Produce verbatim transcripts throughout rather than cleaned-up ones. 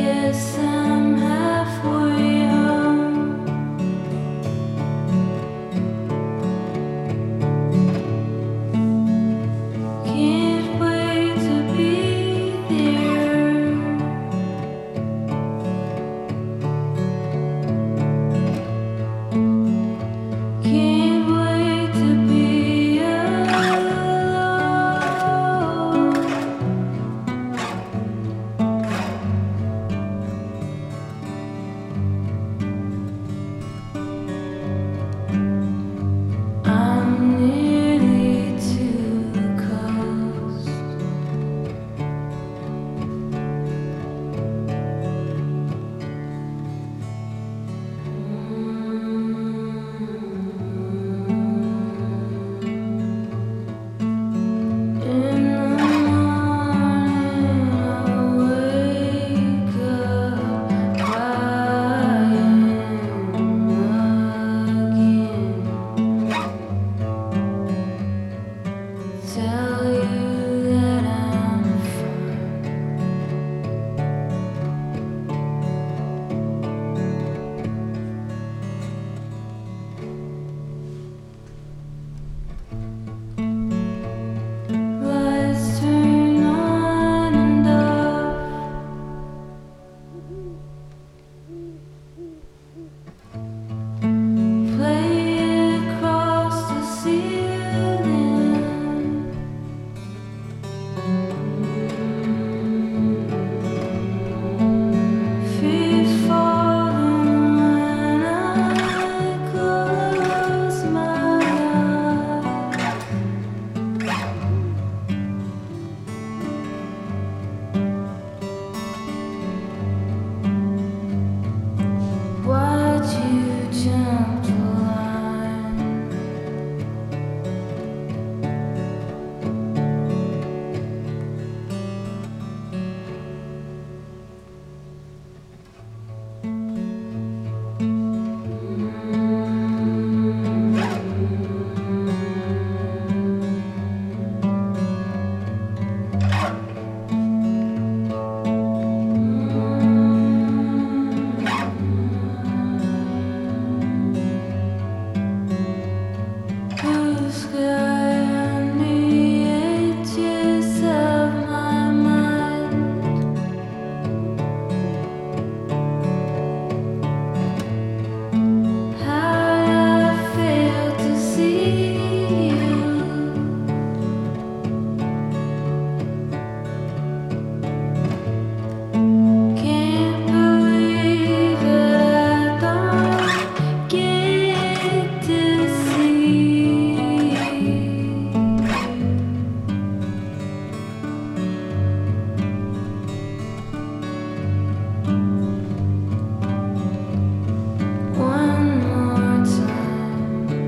Yes, I'm halfway home. Can't wait to be there. Can't wait to be alone. I'm nearly to the coast. In the morning, I wake up crying again. Tell you that I'm fine. Lights turn on and off. Play across the ceiling. Feet falling when I close my eyes. Why'd you jump the line? Blue sky on the edges of my mind. How'd I fail to see you? Can't believe that I don't get to see you. One more time.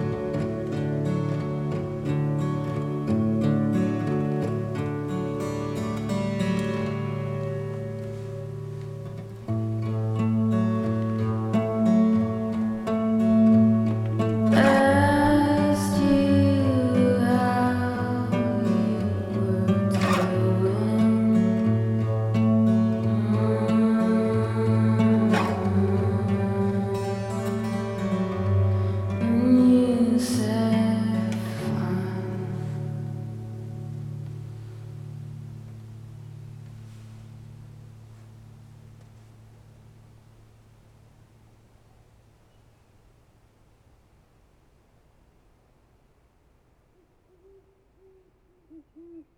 Asked you how you were doing, and you said fine. Mm-hmm.